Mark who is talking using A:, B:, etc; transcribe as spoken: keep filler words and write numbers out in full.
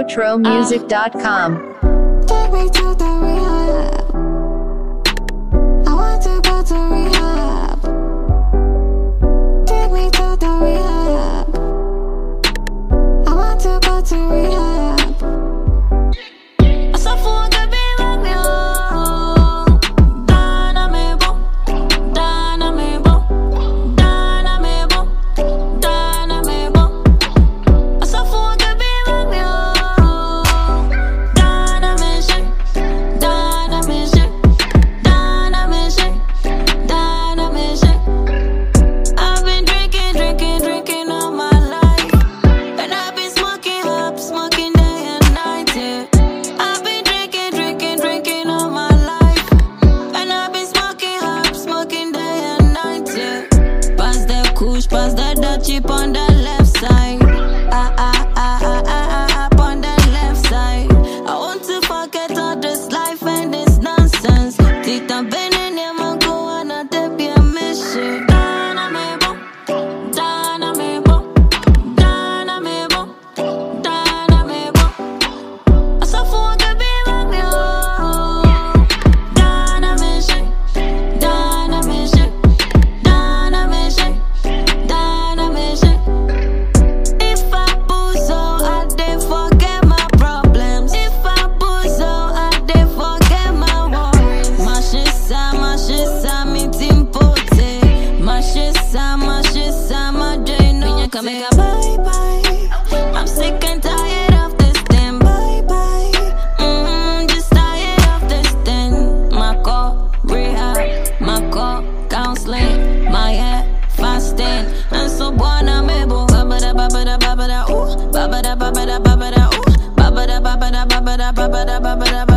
A: outro music dot com.
B: Take me to the rehab. I want to go to rehab. Take me to the rehab. I want to go to rehab. I suffer to be with you. Dana me bo, Dana me bo, Dana me bo, Dana me bo. I suffer to be with you. Dana me shake, Dana me shake, Dana me shake, Dana me shake. I've been drinking, drinking, drinking all my life, and I've been smoking up, smoking day and night. Yeah. I've been drinking, drinking, drinking all my life, and I've been smoking up, smoking day and night. Yeah. Pass the kush, pass the dutchie on the left side. Ah ah ah ah ah ah ah on the left side. I want to forget all this life and this nonsense. Tita bene ne mango ana tepi a mission. Dana me bo, Dana me bo, Dana me bo, Dana me bo. I suffer to be with you. Dana me shake, Dana me shake, Dana me shake, Dana me shake. If I booze so I dey forget my problems. If I booze so I dey forget my worries. My shit sa, my shit sa, me timpote. My shit sa, my shit sa, my day no. You can make a bye bye. I'm sick and tired of this thing. Bye bye. Mm, just tired of this thing. My call rehab, my call counseling, my head fasting, and so buona me bo. Babada babada babada ooh, babada babada babada ooh, babada babada babada babada babada babada.